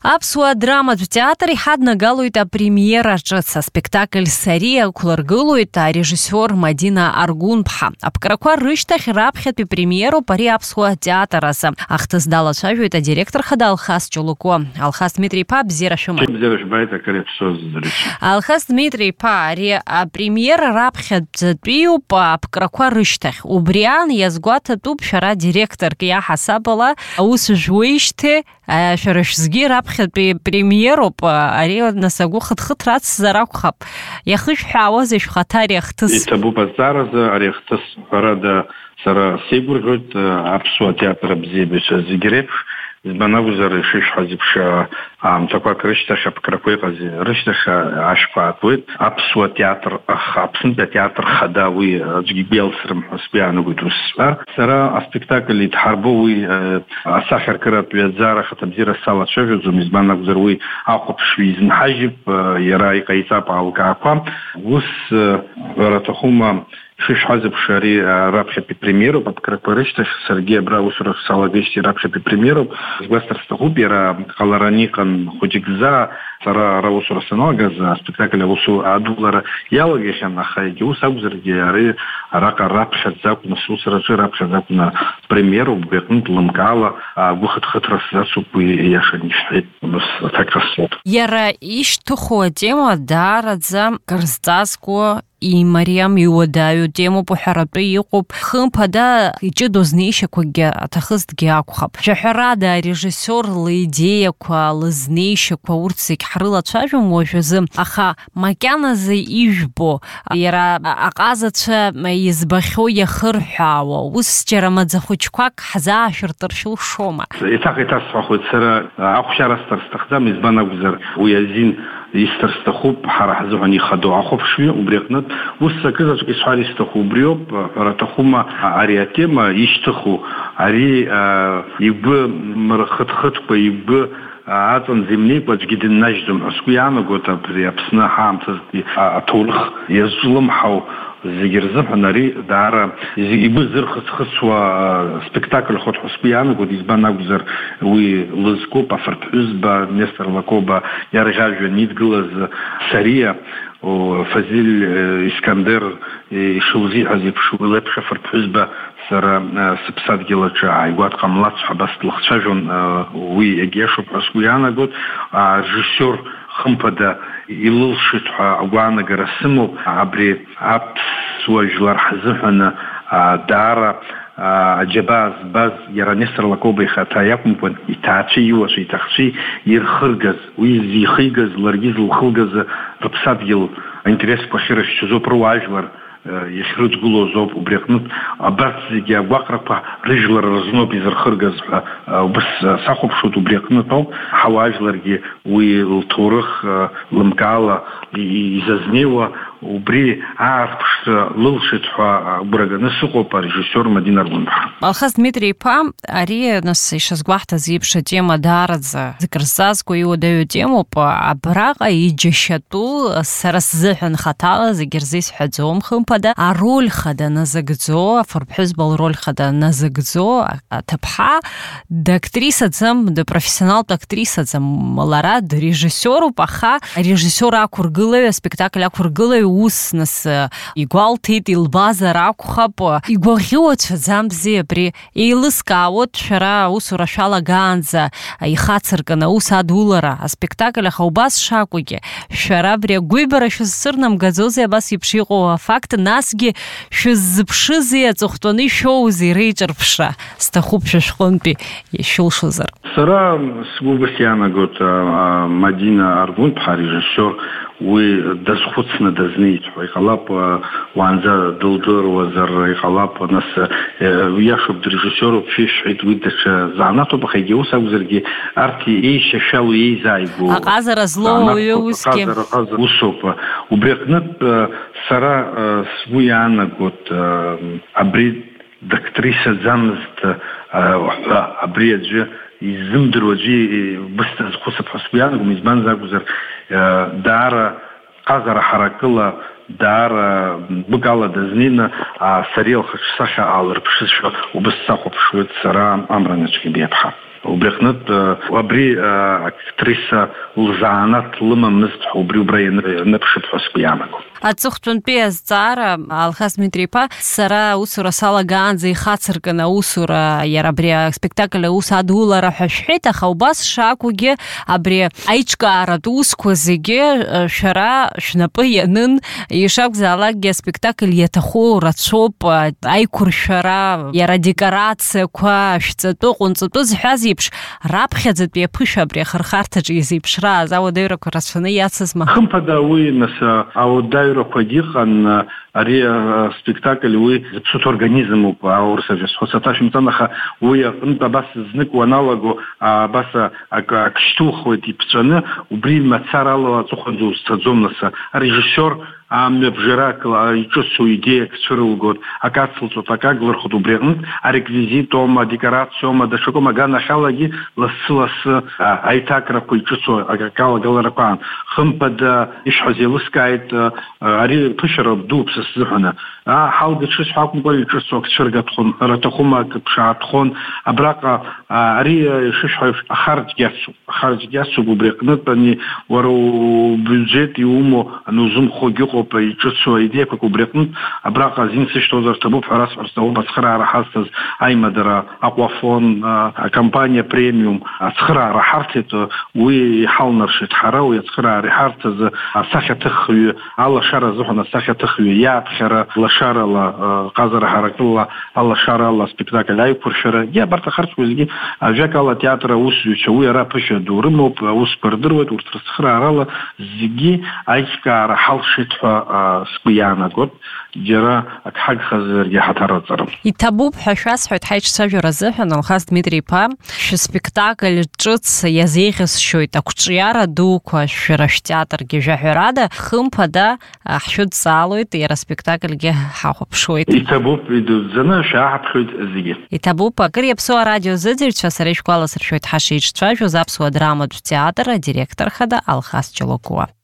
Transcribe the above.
Аԥсуа драматә театр иҳаднагалоит апремиера ҿыц аспектакль Сария қәлыргылоит арежиссер Мадина Аргун-ԥҳа. Аԥкрақәа рышьҭахь раԥхьатәи премиероуп ари аԥсуа театр азы. Ахҭыс далацәажәоит адиректор хада Алхас Ҷулуко. Алхас Дмитрий-ԥа, бзиара шәымоуп. Бзиара жәбааит, акыр иаԥсоз зрыцәа. Алхас Дмитрий-ԥа, ари апремиера раԥхьатәиуп аԥкрақәа рышьҭахь. Убри аан иазгәаҭатәуп шәара директорк иаҳасабала аус жәуеижьҭеи шәара шәзгьы раԥхьатәи премиероуп, ари насагәы хыҭхыҭра ацзар акәхап. Иахышәҳәаауазеи шәхаҭа ари ахҭыс? Иҭабуп азҵааразы ари ахҭыс ҳәарада сара сеигәырӷьоит аԥсуа театр абзиабаҩцәа зегьы реиԥш. Избан акәзар ишышәҳәаз еиԥш аамҭақәак рышьҭахь аԥкрақәа иҟаз рышьҭахь ашәқәа аатуеит. Аԥсуа театр, Аԥснытәи атеатр хада уи аӡәгьы игәы иалсрым ҳәа сгәы иаанагоит ус сҳәар. Сара аспектакль идҳарбо уи асахьаркыратә ҩаӡара хаҭабзиара салацәажәаӡом. Избан акәзар уи ахәаԥшҩы изынҳажьып, иара иҟаиҵап аалкаақәа. Ус ҳәара аҭахума шышҳәаз еиԥш ари раԥхьатәи премиероуп, аԥкрақәа рышьҭахь саргьы абра аусурахь салагеижьҭеи раԥхьатәи премиероуп. Сгәасҭар сҭахуп, иара ҟаларан иҟан хәыҷык заа сара ара аусура саналагаз аспектакль аусу адулара иалагахьан, аха егьа ус акәзаргьы ари араҟа раԥхьаӡа акәны сусураҿы раԥхьаӡа акәны премиероуп, уи аҟнытә лымкаала агәы хыҭхыҭра сзацуп, уи иашан ишәҳәеит, ус аҭак ҟасҵоит. Иара ишьҭыху атема даараӡа кырзҵазкуа имариам иуадаҩу темоуп, уҳәаратәы иҟоуп. Хымԥада иҷыдоу знеишьақәакгьы аҭахызҭгьы акәхап. Шәаҳәарада арежиссер лидеиақәа, лызнеишьақәа урҭ зегь ҳрылацәажәом уажәазы, аха макьаназы ижәбо, иара аҟазацәа избахьоу иахырҳәаауа, ус џьара маӡа хәыҷқәак ҳзаашәыртыр шәылшома? Еиҭах сҳәахуеит, сара ахәшьара сҭар сҭахӡам, избан акәзар уи азин исҭар сҭахуп ҳара ҳзыҳәан ихадоу ахәаԥшҩы, убри аҟнытә ус акызаҵәык исҳәар исҭаху убри ауп. Ҳәара аҭахума ари атема ишьҭыху, ари игәы хыҭхыҭқәа, игәы аҵанӡа имнеикәа аӡәгьы дыннажьӡом ҳәа сгәы иаанагоит. Абри Аԥсны ҳаамҭазтәи аҭоурых иазлымҳау зегьы рзыҳәан ари даара игәы зырхыҵхыҵуа спектакль хәа сгәы иаанагоит. Избан акәзар уи лызкуп афырҭҳәызба Нестор Лакоба иарӷьажәҩан идгылаз Сария, Фазиль Искандер ишылзиҳәаз еиԥш уи леиԥш афырҭҳәызба сара сыԥсадгьыл аҿы ааигәа дҟамлац ҳәа абас длыхцәажәон, уи егьиашоуп ҳәа сгәы иаанагоит. Арежиссер хымԥада илылшеит ҳәа агәаанагара сымоуп. Абри аԥсуа жәлар ҳзыҳәаны даара аџьабаа збаз иара Нестор Лакоба ихаҭа иакәымкәан, иҭаацәеи иуацәеи иҭахцәеи ирхыргаз, уи зихигаз, ларгьы зылхылгаз рыԥсадгьыл аинтересқәа ахьырышьҭыз руаажәлар иахьрыҵгылоз ауп. Убри аҟнытә абарҭ зегьы агәаҟрақәа рыжәлар рызноуп изырхыргаз ҳәа убас сахәаԥшуеит. Убри аҟнытә ауп ҳауаажәларгьы уи лҭоурых лымкаала изазнеиуа, убри аарԥшра лылшеит ҳәа агәра-ганы сыҟоуп арежиссер Мадина Аргун-ԥҳа. Алхас Дмитрий-ԥа, ари нас ишазгәаҳҭаз еиԥш атема даараӡа зыкрызҵазкуа иуадаҩу темоуп. Абраҟа иџьашьатәу сара сзыҳәан хаҭала зегьы рзы исҳәаӡом, хымԥада ароль хада назыгӡо, афырԥҳәызба лроль хада назыгӡо аҭыԥҳа дактрисаӡам, дпрофессионалтә актрисаӡам, лара дрежиссеруп, аха арежиссер ақәыргылаҩ, аспектакль ақәыргылаҩ ус нас игәалҭеит, илбазар акәхап, игәаӷьу ацәаӡамзи. Абри еилыскаауоит шәара аусура шәалагаанӡа ихацыркын аус адулара аспектакль, аха убас шакәугьы шәара абри агәибара шәызсырнамгаӡози абас еиԥш иҟоу афакт, насгьы шәыззыԥшызи аҵыхәтәаны ишәоузеи реиҿырԥшра сҭахуп шәышәҟынтәи ишәылшозар. Сара сгәы ус иаанагоит Мадина Аргун-ԥҳа арежиссер уи дазхәыцны дазнеит ҳәа иҟалап, уаанӡа дылдыруазар иҟалап, нас иашоуп дрежиссеруп шәишәҳәеит, уи даҽа заанатоуп, аха егьа ус акәзаргьы арҭ еишьашәалоу еизааигәоу аҟазара злоу ауаҩы усгьы усоуп. Убри аҟнытә сара сгәы иаанагоит абри дактрисаӡамызт ҳәа абри аӡәы изымдыруа аӡәы бысҭазхәыцып ҳәа сгәы иаанагом. Избанзар акәзар даара ҟазара ҳаракыла, даара быгала дазнеины Сария лхаҿсахьа аалырԥшызшәа убыс сахәаԥшуеит сара Амра Нацәкьыбеиԥҳа. وبريقنت وابري اكتريسا لزانات لما مزح وبري نبشت حسب يعملوا ацухтун пиаз цара Алхас Дмитриепа сара усура салаган зи хацыргана усура ярабрия спектакль усадулара хашхита хаубас шакуге абри айчкара тускузиге шара шнапы янын ишак залаге спектакль ятаху рацоп айкур шара яра декорация ква шцато қунцто зхазипш рапхязет пиша бри хархартаж изипшра заводеро красфаны яцсма хымпада уи наса аудайро подихан ари спектакль уи цут организму аурсажес хосаташим танаха уи нта бас зник аналогу баса акштухот и пцаны убри мацарало цухонду стадзомнаса режиссер амбжиракла и чувству идея ксурул год акацлцо така гвархот убрегн реквизитом декорациям да шокома гана халаги ласылас айтакра кульчусо акала галарапан хымпада ишхазелускайт ари пушароб дупс зхана халды чус хакм гой чусо ксургатхон ратахума кшатхон абрака ари шишхав харж гясу убрегн тани вару бюджет и умо нузум хогюхо и чувство идея как убрекнут абрака зинсы что за тобой раз басхара рахастаз аймадара аквафон компания премиум асхара рахартет уи халнаршит харау ясхара рахартаз сахатхви алла шара зухна сахатхви я пхара лашара ла казара харакулла алла шара ла спектакль ай пуршара я барта харцузги жакала театра усуча уи рапша дурмоп успардырват уртрасхара рала зиги айка рахалшит سقيانا قد جرى حق خزر يحترزر يتابوب حشاس حيت حيش سجر زحن الخاص دميتريبا ش سبيكتاكل جتس يزيغس شوي تاكوچيارا دوك شرش театр гежахрада хымпада حشود салует и спектакль ге хапшует يتابوب يدزنا شاحبشوت زيги يتابوب قريبсо радио зыдирча сарей школа саршует хашич тважу запсуа драма театра директор хада Алхас Челокова